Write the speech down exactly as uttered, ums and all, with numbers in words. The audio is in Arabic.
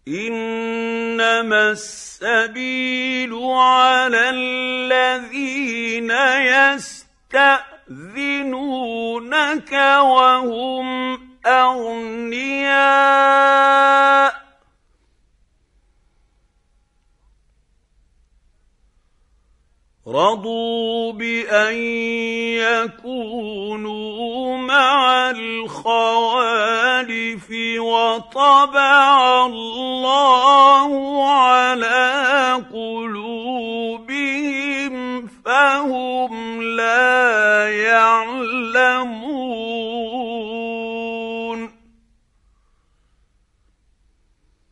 إنما السبيل على الذين يستأذنونك وهم أغنياء رضوا بأن يكونوا مع الخوالف وطبع الله على قلوبهم